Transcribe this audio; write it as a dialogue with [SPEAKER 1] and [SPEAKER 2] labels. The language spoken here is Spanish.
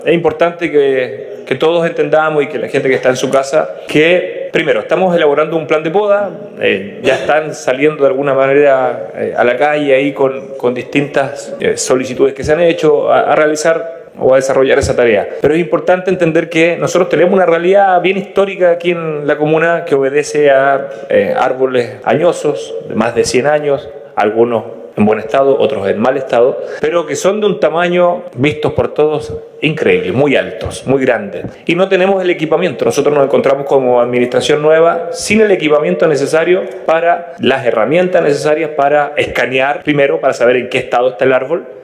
[SPEAKER 1] Es importante que todos entendamos y que la gente que está en su casa, que primero estamos elaborando un plan de poda, ya están saliendo de alguna manera a la calle ahí con distintas solicitudes que se han hecho a realizar o a desarrollar esa tarea. Pero es importante entender que nosotros tenemos una realidad bien histórica aquí en la comuna que obedece a árboles añosos, de más de 100 años, algunos en buen estado, otros en mal estado, pero que son de un tamaño, vistos por todos, increíble, muy altos, muy grandes. Y no tenemos el equipamiento. Nosotros nos encontramos como administración nueva sin el equipamiento necesario para las herramientas necesarias para escanear, primero, para saber en qué estado está el árbol,